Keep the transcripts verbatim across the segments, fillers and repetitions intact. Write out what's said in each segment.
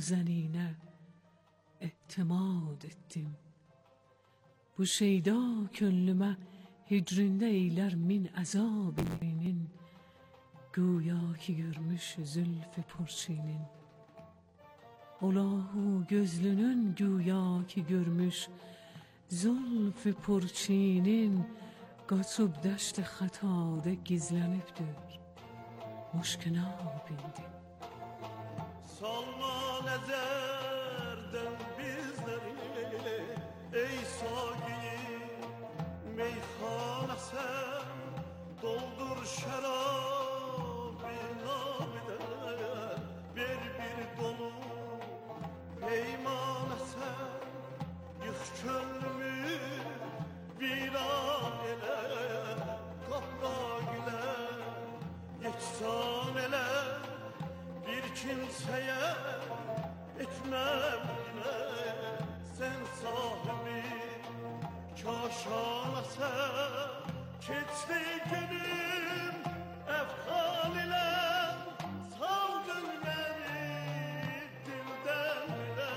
nazenine e'timad ettim. Bu şeyda könlüme hicrində eylər min əzabinin, güya ki görmüş zülf purçinin. Olahu gözlünün güya ki görmüş zülf purçinin, qaçıb dəşt xətada gizlənibdir, muşkina bildim. Salma nezerden bizleri, ey sagiyi meyhane sen, doldur şarabı namiden, ver bir dolu peymane sen, yık könlümü viran ele, kapla güler, yeksan ele, bir kimseye etmem yine, sen sahibi kaşana sen, keçti günüm efkan ile, saldın beni dilden dile.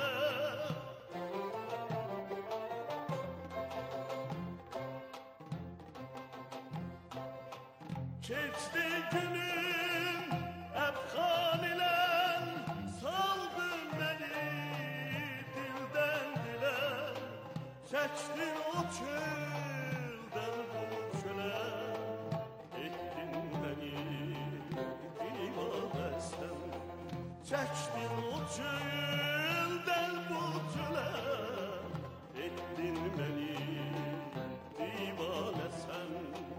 Keçti günüm efkan ile, saldın beni dilden dile. Çektin o çölden bu çöle, ettin beni divane sen. Çektin o çölden bu çöle, ettin beni divane sen.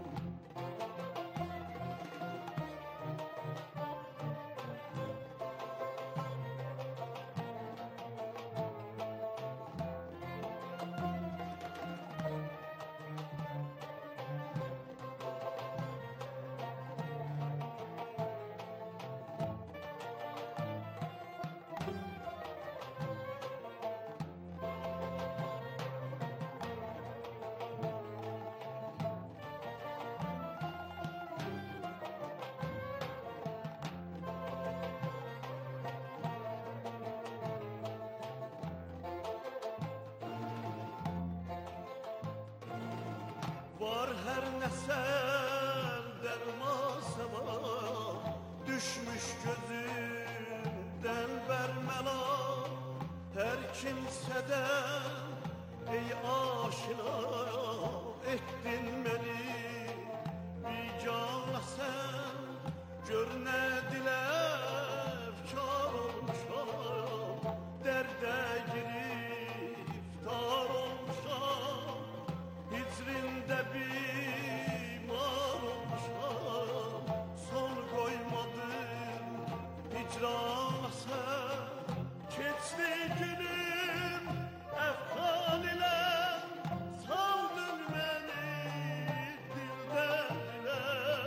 Var her neser dermasa var, düşmüş gözümden vermela. Her kimseden ey aşina, ettin beni bir cana sen. Gör ne dile efkar olmuşam, derde giriftar olmuşam. Hicrində bimar olmuşam, son koymadım hicrana sen. Keçdi günüm efkan ile, saldın beni dilden dile.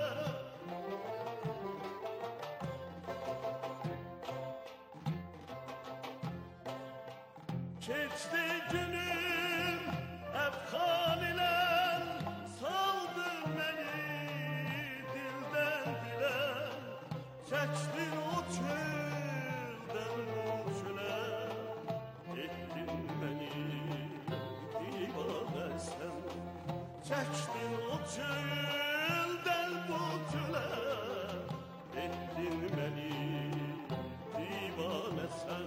Keçdi günüm efkan ile, saldın beni dilden dile. Çektin o çölden o çöle, ettin beni divane sen. Çektin o çölden bu çöle, ettin beni divane sen.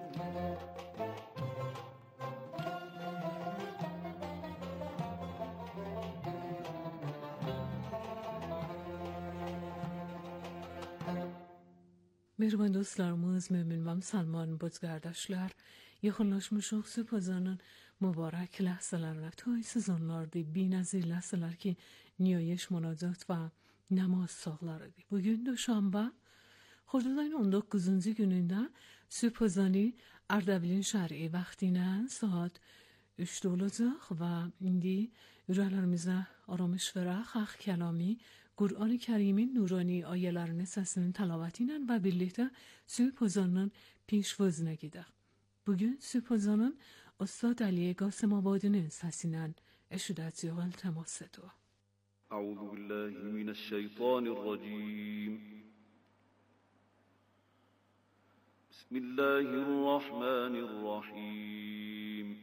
Merhaba dostlarımız, Mümin Salman Bozgardashlar. Yaxınlaşmışıq Sübhazanın mübarək ləhzələrinə. Toy sezonlarda binəzir ləhzələr ki, niyayış, münacat və namaz sağlarıdır. Bugün Duşanbə, Xordadayın on doqquzuncu günündə Sübhazani Ardabilin şəri vaxtinə saat üçdə olacaq və indi ürəklərimizə aramış verək, Haq Kəlami, Qur'an-ı Kərimin nurani ayələrini səsinin təlavəti ilə və birlikdə Sübhazanın pişvazına gedək. Bugün Sübhazanın Ustad Əli Qasımabadinin səsindən eşidəcəyik, iltimas edirəm. Əuzu billahi minəşşeytanirracim. بسم الله الرحمن الرحيم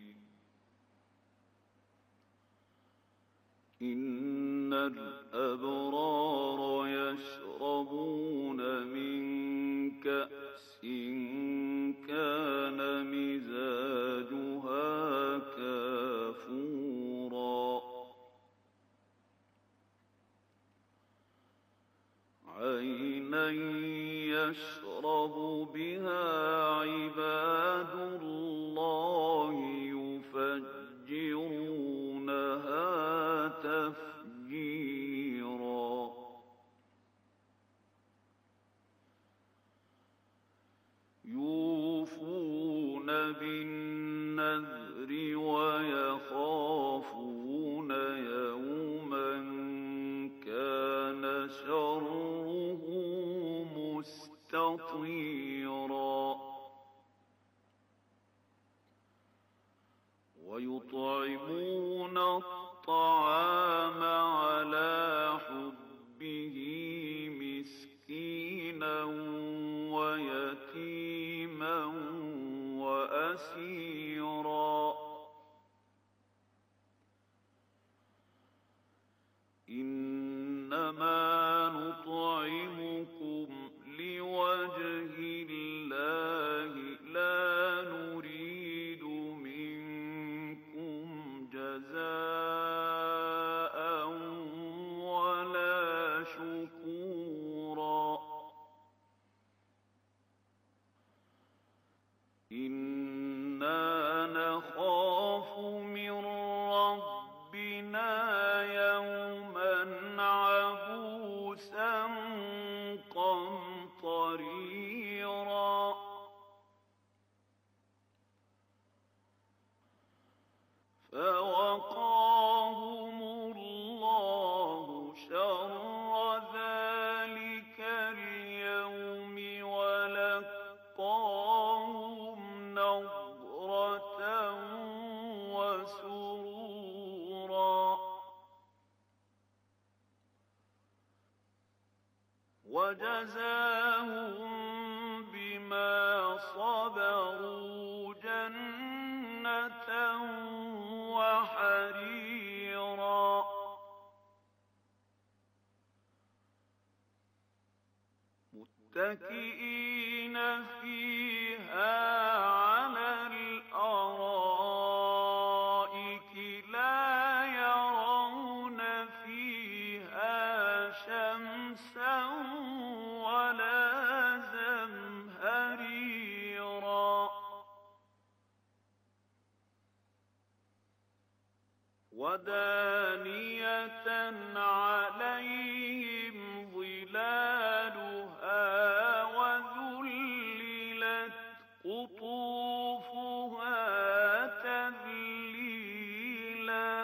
إن الأبرار يشربون من كأس كان مزاجها كافورا عينا يشرب بها عباد الله يفجرونها تفجيرا يوفون بالنذر ويخافون يوما كان شره مستطيرا ويطعمون الطعام على حبه مسكينا ويتيما وأسيرا إنما نطعمكم لوجه الله لا نريد منكم جزاء ولا شكورا إنا نخاف من ربنا يوما عبوسا قمطريرا فوقاهم الله شر ذلك اليوم ولقاهم نضرة وسرورا وجزاهم بما صبروا جنة وحريرا متكئين فيها على الأرائك لا يرون فيها شمسا ولا زمهريرا ودانية عليهم ظلالها وذللت قطوفها تذليلا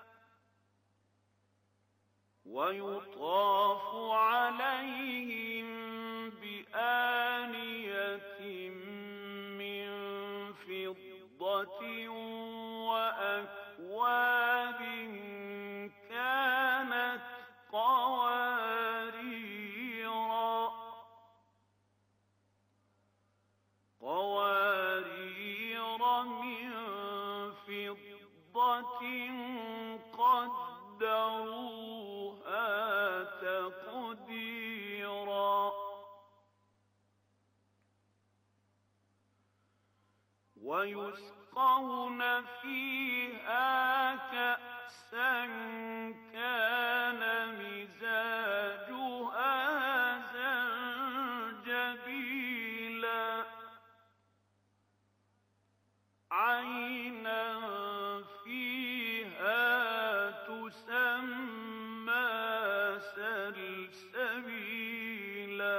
ويطاف عليهم بآنية من فضة وأكواب كانت قواريرا قوارير من فضة قدروها تقديرا ويسقون فيها كأسا كان مزاجها زنجبيلا عينا فيها تسمى سلسبيلا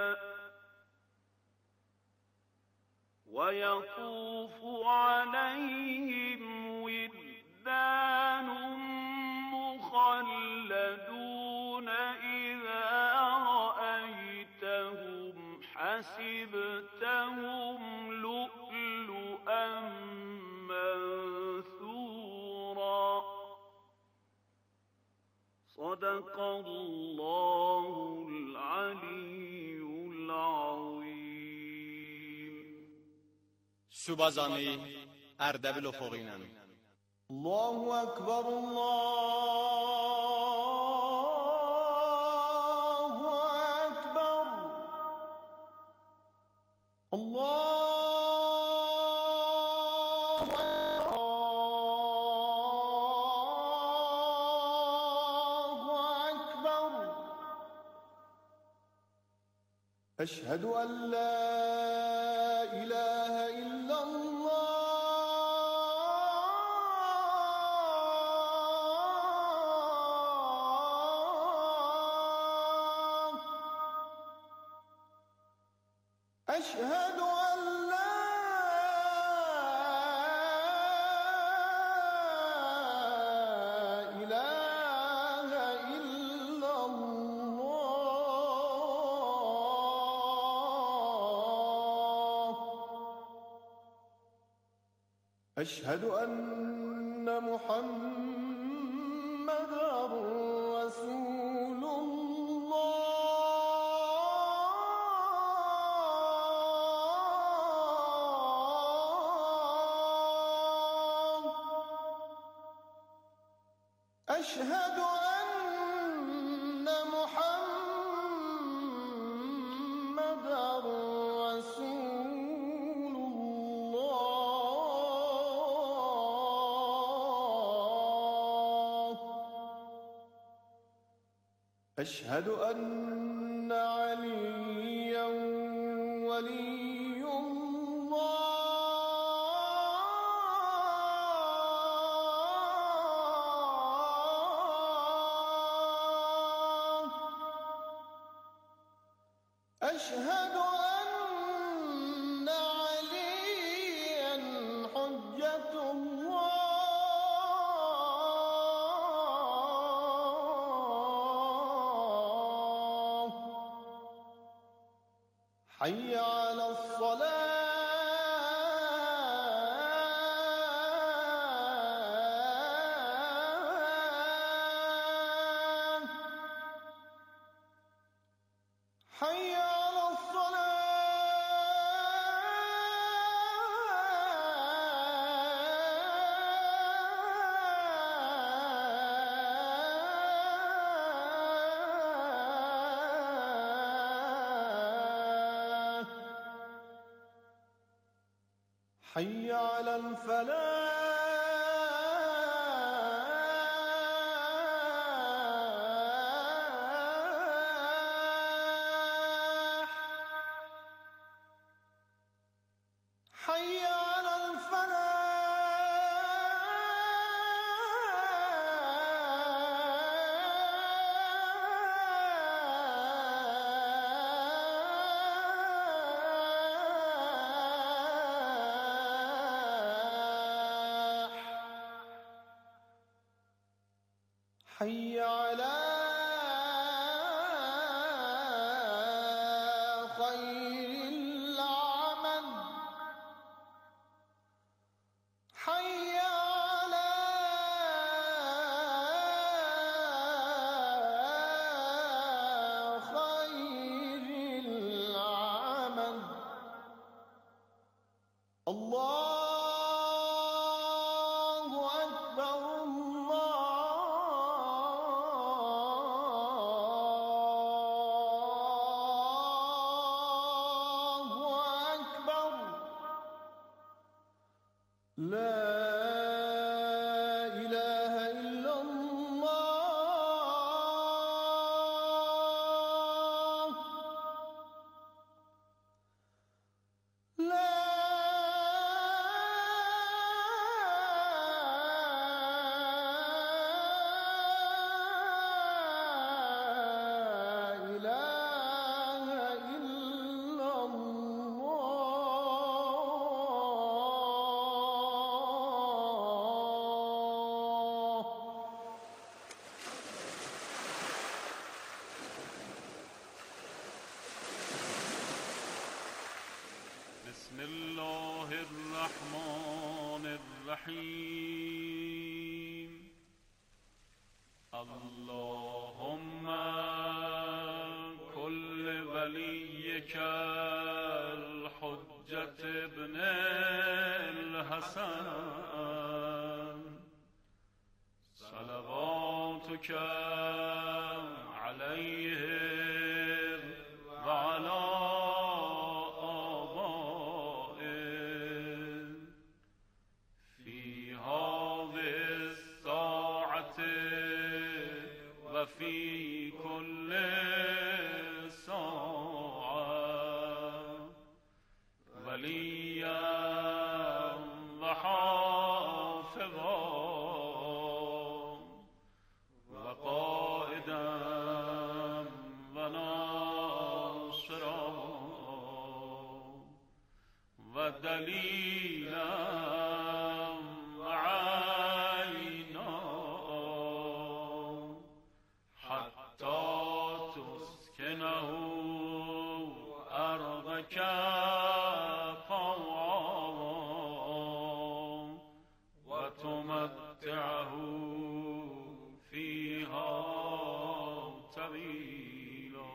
ويطوف عليهم ولدان مخلدون إذا رأيتهم حسبتهم لؤلؤا منثورا صدق الله العلي العظيم. Subazani Ardabil Ufoginen. Allahu Ekber, Allahu Ekber, Allahu Ekber. Eşhedü en la ilahe illallah. أشهد أن لا إله إلا الله. أشهد أن محمدًا رسول الله. أشهد أن محمدًا رسول الله. أشهد أن عليًّا ولي الله. أشهد أن عليًّا حجة الله. حي على الصلاة. حي على الصلاة. حي على الفلاح. حي على الفلاح. حي على خير العمل. حي على خير العمل. الله أكبر، الله أكبر. لا إله إلا الله. لا إله إلا الله. بسم الله الرحمن الرحيم. اللهم كل وليك الحجة ابن الحسن صلواتك عليه وعلى آبائه في هذه الساعة وفي كل ساعة وليا وحافظا وقائدا وناصرا ودليلا وعينا حتى تسكنه أرضك وتمتعه فيها طويلا.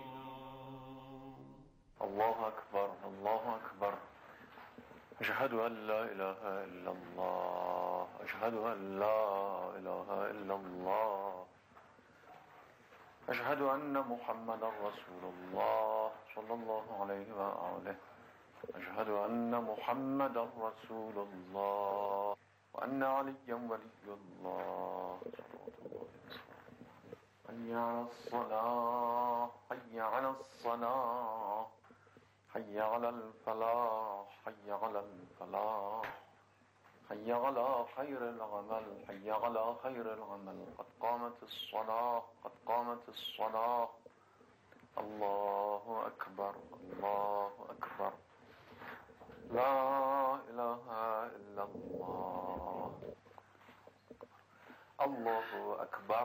الله أكبر الله أكبر. أشهد أن لا إله إلا الله أشهد أن لا إله إلا الله أشهد أن محمدا رسول الله صلى الله عليه وآله. أشهد أن محمدا رسول الله وأن عليا ولي الله. حي على الصلاة حي على الصلاة حي على الفلاح حي على الفلاح حي على خير العمل حي على خير العمل. قد قامت الصلاة قد قامت الصلاة. الله أكبر الله أكبر. لا إله إلا الله. الله أكبر.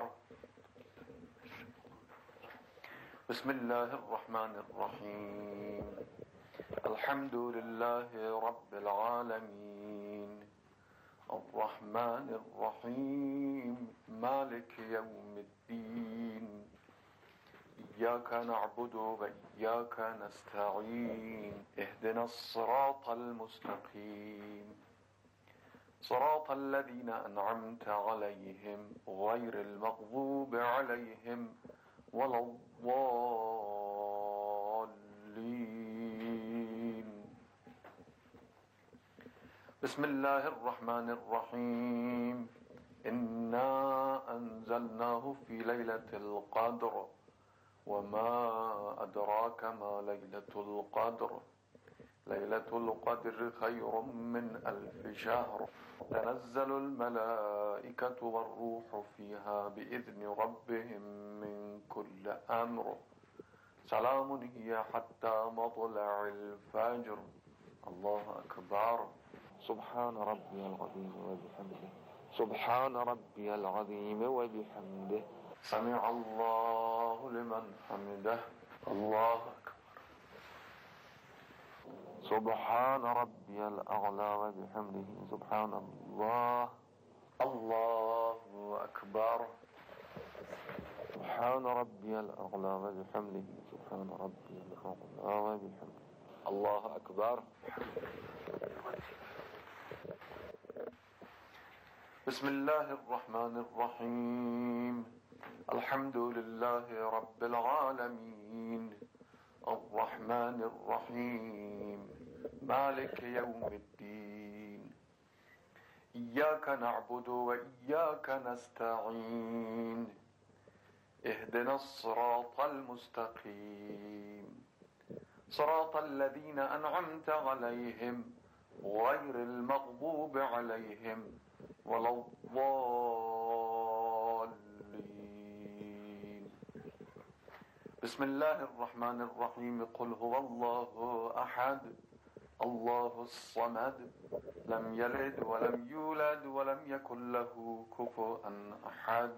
بسم الله الرحمن الرحيم. الحمد لله رب العالمين الرحمن الرحيم مالك يوم الدين. إياك نعبد وإياك نستعين. اهدنا الصراط المستقيم صراط الذين أنعمت عليهم غير المغضوب عليهم ولا الضالين. بسم الله الرحمن الرحيم. إنا أنزلناه في ليلة القدر وما أدراك ما ليلة القدر. ليلة القدر خير من ألف شهر. تنزل الملائكة والروح فيها بإذن ربهم من كل أمر. سلام هي حتى مطلع الفجر. الله أكبر. سبحان ربي العظيم وبحمده. سبحان ربي العظيم وبحمده. سمع الله لمن حمده. الله أكبر. سبحان ربي الأعلى وبحمده. سبحان الله. الله أكبر. سبحان ربي الأعلى وبحمده. سبحان ربي الأعلى وبحمده. الله أكبر. بسم الله الرحمن الرحيم. الحمد لله رب العالمين الرحمن الرحيم مالك يوم الدين. إياك نعبد وإياك نستعين. اهدنا الصراط المستقيم صراط الذين أنعمت عليهم غير المغضوب عليهم ولا الضالين. بسم الله الرحمن الرحيم. قل هو الله أحد الله الصمد لم يلد ولم يولد ولم يكن له كفوا أحد.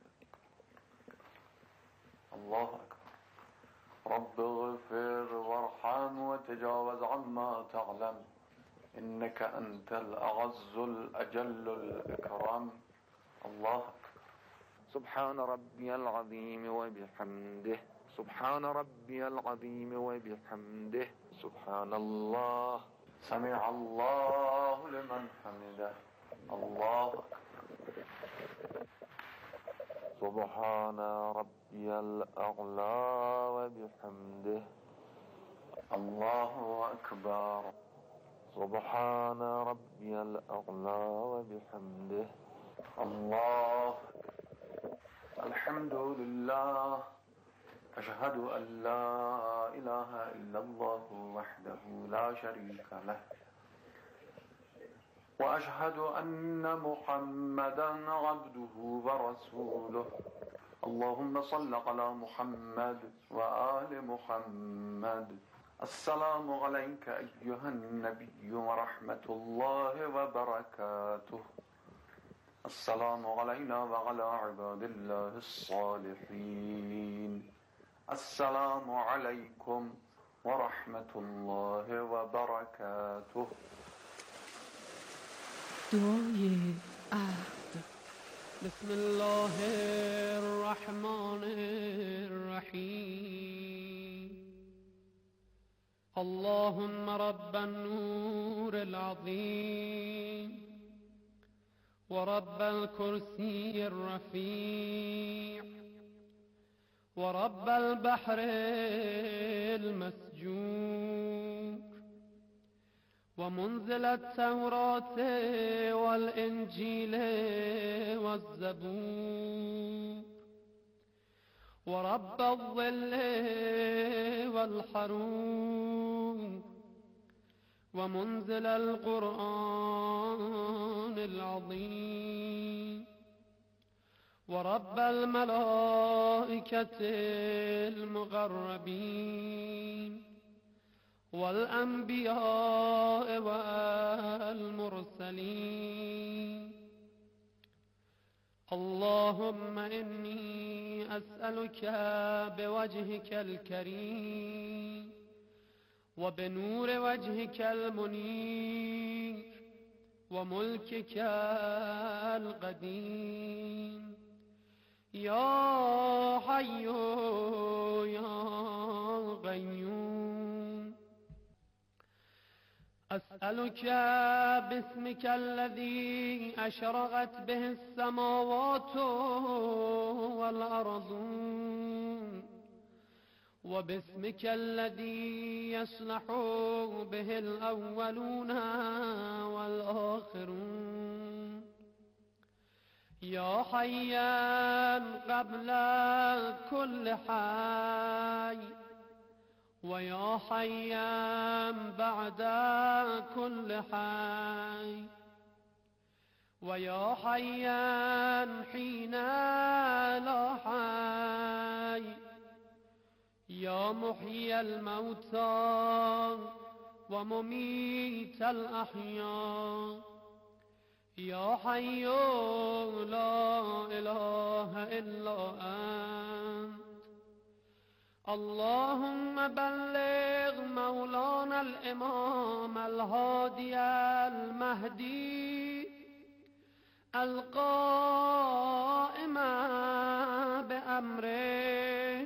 الله أكبر. رب اغفر وارحم وتجاوز عما تعلم إنك أنت الأعز الأجل الأكرم. الله أكبر. سبحان ربي العظيم وبحمده. سبحان ربي العظيم وبحمده. سبحان الله. سمع الله لمن حمده. سبحان ربي الأعلى وبحمده الله أكبر سبحان ربي الأعلى وبحمده الله الحمد لله أشهد أن لا إله إلا الله وحده لا شريك له وأشهد أن محمدا عبده ورسوله اللهم صل على محمد وآل محمد السلام عليك أيها النبي ورحمة الله وبركاته السلام علينا وعلى عباد الله الصالحين السلام عليكم ورحمة الله وبركاته. دعای عهد. بسم الله الرحمن الرحيم اللهم رب النور العظيم ورب الكرسي الرفيع ورب البحر المسجور ومنزل التوراة والإنجيل والزبور ورب الظل والحرور ومنزل القرآن العظيم ورب الملائكة المقربين والأنبياء والمرسلين اللهم إني أسألك بوجهك الكريم وبنور وجهك المنير وملكك القديم يا حي يا قيوم أسألك باسمك الذي أشرقت به السماوات والأرض وباسمك الذي يصلح به الأولون والآخرون يا حيا قبل كل حي ويا حيا بعد كل حي ويا حيا حين لا حي يا محيي الموتى ومميت الأحياء يا حي لا إله إلا أنت اللهم بلغ مولانا الإمام الهادي المهدي القائم بأمرك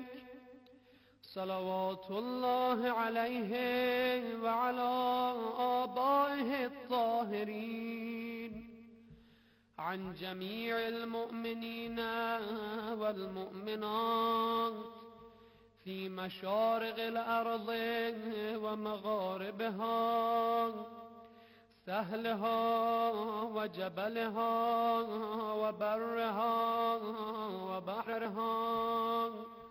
صلوات الله عليه وعلى آبائه الطاهرين عن جميع المؤمنين والمؤمنات في مشارق الأرض ومغاربها سهلها وجبلها وبرها وبحرها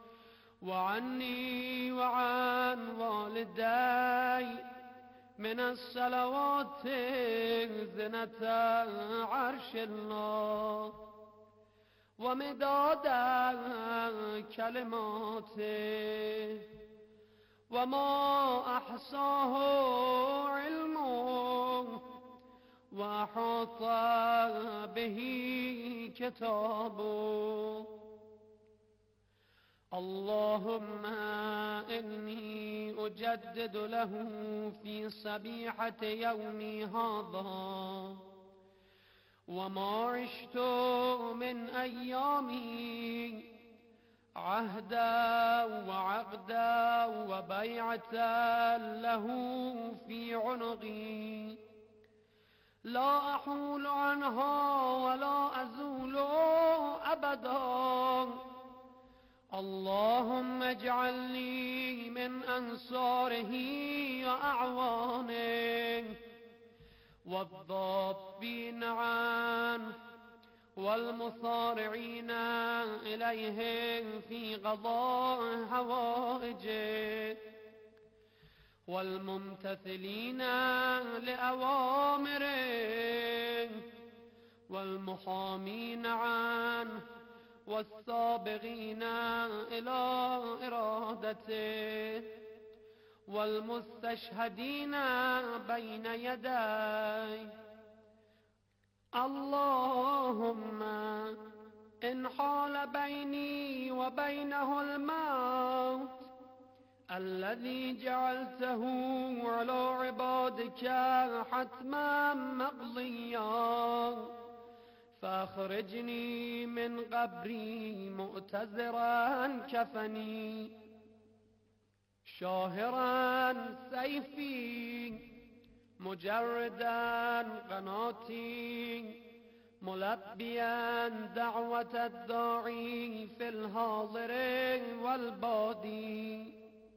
وعني وعن والدي من الصلوات زنة عرش الله ومداد كلماته وما أحصاه علمه وأحاط به كتابه اللهم إني أجدد له في صبيحة يومي هذا وما عشت من أيامي عهدا وعقدا وبيعة له في عنقي لا أحول عنها ولا أزول أبدا. اللهم اجعلني من أنصاره وأعوانه والضابين عنه والمصارعين إليه في قضاء حوائجه والممتثلين لأوامره والمحامين عنه والسابقين إلى إرادته والمستشهدين بين يديه. اللهم إن حال بيني وبينه الموت الذي جعلته على عبادك حتما مقضيا فأخرجني من قبري مؤتزرا كفني شاهرا سيفي مجردا قناتي ملبيا دعوة الداعي في الحاضر والبادي.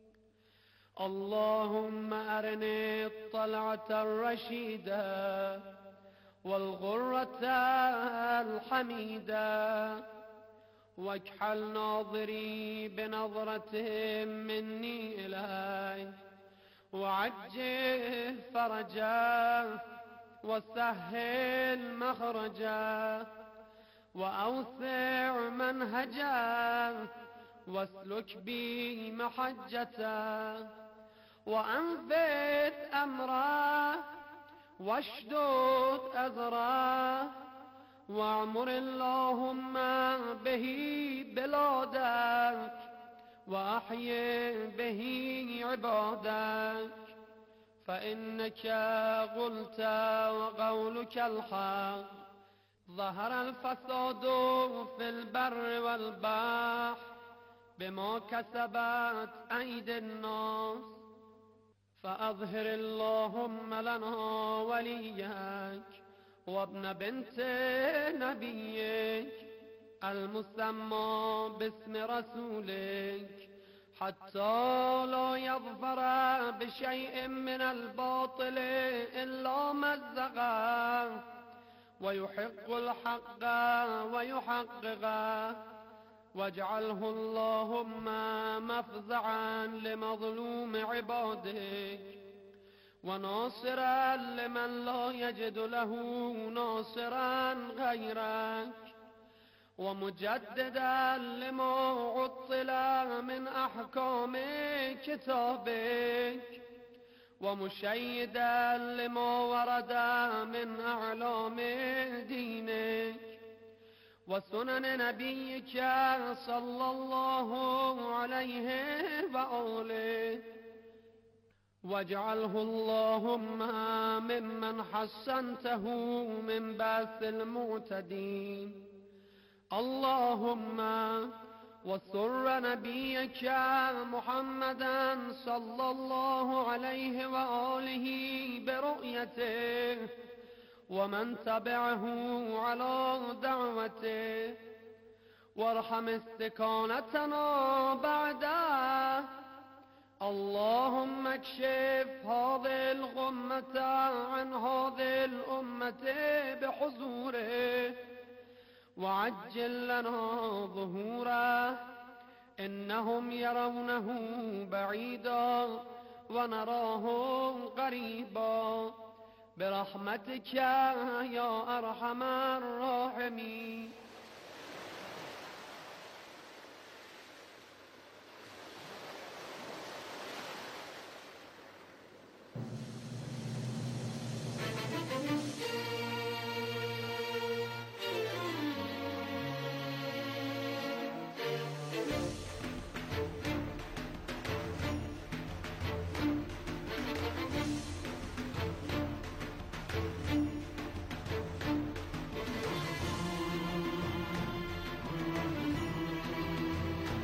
اللهم أرني الطلعة الرشيدة والغرة الحميدة واكحل ناظري بنظرة مني إليه وعجل فرجا وسهل مخرجا وأوسع منهجا واسلك بي محجتا وأنفذ أمرا واشدد أزرا واعمر اللهم به بلادك وأحيي به عبادك فإنك قلت وقولك الحق. ظهر الفساد في البر والبحر بما كسبت أيدي الناس فأظهر اللهم لنا وليك وابن بنت نبيك المسمى باسم رسولك حتى لا يظفر بشيء من الباطل إلا مزقه ويحق الحق ويحققه. واجعله اللهم مفزعا لمظلوم عبادك وناصرا لمن لا يجد له ناصرا غيرك ومجددا لما عطل من أحكام كتابك ومشيدا لما ورد من أعلام دينك وسنن نبيك صلى الله عليه وآله. واجعله اللهم ممن حسنته من بأس المعتدين. اللهم وسر نبيك محمدا صلى الله عليه وآله برؤيته ومن تبعه على دعوته وارحم استكانتنا بعده. اللهم اكشف هذه الغمة عن هذه الأمة بحضوره وعجل لنا ظهوره إنهم يرونه بعيدا ونراه قريبا برحمتك يا أرحم الراحمين.